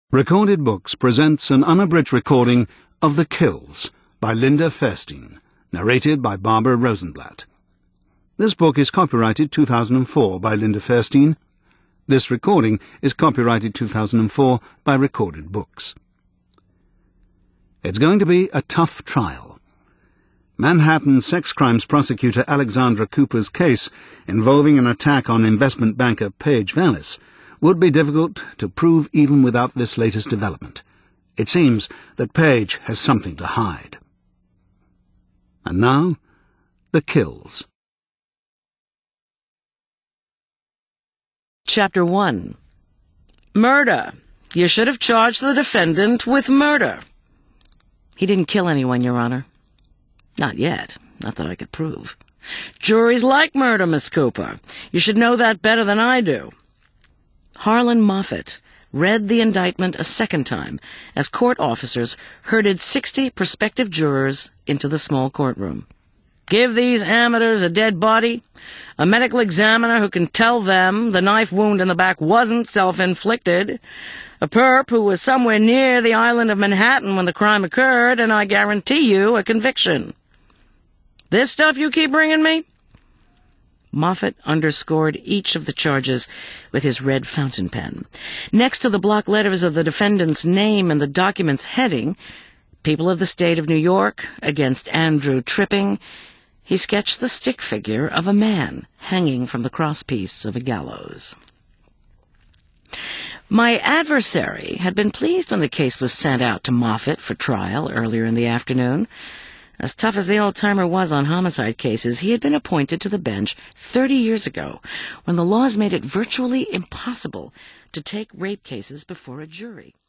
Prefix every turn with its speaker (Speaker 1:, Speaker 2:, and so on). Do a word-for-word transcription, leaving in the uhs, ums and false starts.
Speaker 1: Recorded Books presents an unabridged recording of The Kills by Linda Fairstein, narrated by Barbara Rosenblatt. This book is copyrighted two thousand four by Linda Fairstein. This recording is copyrighted two thousand four by Recorded Books. It's going to be a tough trial. Manhattan sex crimes prosecutor Alexandra Cooper's case, involving an attack on investment banker Paige Vallis, would be difficult to prove even without this latest development. It seems that Paige has something to hide. And now, The Kills.
Speaker 2: Chapter one. Murder. You should have charged the defendant with murder. He didn't kill anyone, Your Honor. Not yet. Not that I could prove. Juries like murder, Miss Cooper. You should know that better than I do. Harlan Moffett read the indictment a second time as court officers herded sixty prospective jurors into the small courtroom. Give these amateurs a dead body, a medical examiner who can tell them the knife wound in the back wasn't self-inflicted, a perp who was somewhere near the island of Manhattan when the crime occurred, and I guarantee you a conviction. This stuff you keep bringing me? Moffett underscored each of the charges with his red fountain pen. Next to the block letters of the defendant's name and the document's heading, People of the State of New York against Andrew Tripping, he sketched the stick figure of a man hanging from the crosspiece of a gallows. My adversary had been pleased when the case was sent out to Moffett for trial earlier in the afternoon. As tough as the old-timer was on homicide cases, he had been appointed to the bench thirty years ago, when the laws made it virtually impossible to take rape cases before a jury.